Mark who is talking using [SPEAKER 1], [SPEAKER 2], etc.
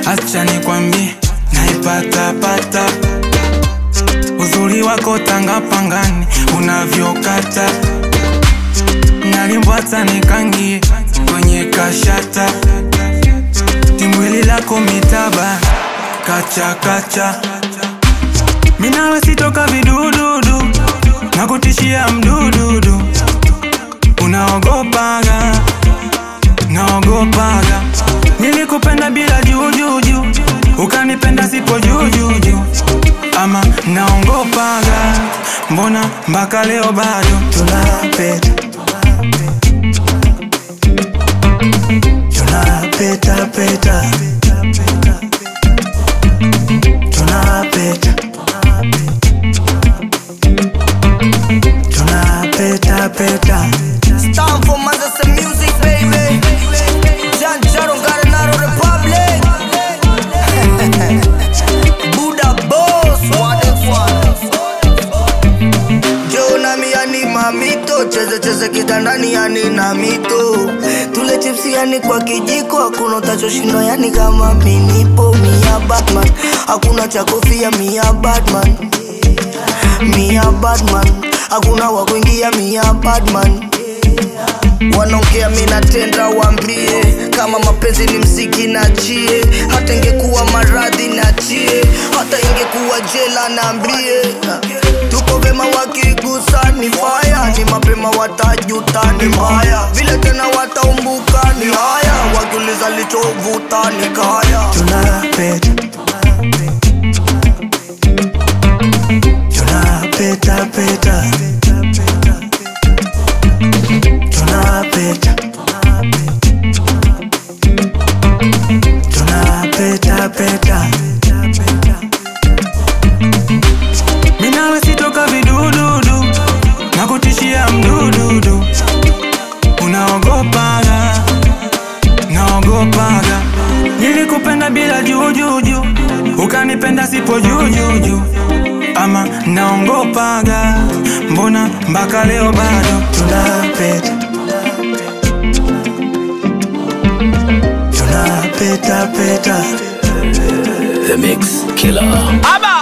[SPEAKER 1] acha nikwambie naipata pata. Uzuri wako tanga pangani unavyokata, nalimbwata nikangie kwenye kashata. Timwili lako mitaba kacha kacha. Minawe sitoka vidududu, nakutishia mdududu. Unaogopaga, naogopaga. Nilikupenda bila jujuju, ukanipenda sipo jujuju. Ama naongopaga, mbona mpaka leo bado tunapeta. Tunapeta peta, tunapeta. Tunapeta peta.
[SPEAKER 2] It's time for Manchester music, baby. John Jaron got another republic. Buddha boss, what the fuck? Jona mi yani mamito, cheze kitandani yani na mito. Tule chipsi yani kwa kijiko, hakuna utachoshinda yani kama minipo. Mia Batman, hakuna cha kofia mia Batman. Mia Batman, hakuna wa kuingia mia Batman. Wanaongea mina tenda wambie, kama mapenzi ni mziki na chie. Hata ingekuwa maradhi na chie, hata ingekuwa jela naambie. Tuko vema wakigusa ni fire, ni mapema watajuta ni mbaya. Vile tena wataumbuka ni haya, wakiuliza lichovuta ni kaya.
[SPEAKER 1] Tunapeta, tunapeta peta. Tunapeta, tunapeta peta. Minawe sitoka vidududu, nakutishia mdududu. Unaogopaga, naogopaga. Nilikupenda bila jujuju, ukanipenda sipo jujuju. Ama naongopaga, mbona mpaka leo bado tunapeta. Tunapeta peta.
[SPEAKER 3] The Mix Killer. Aba!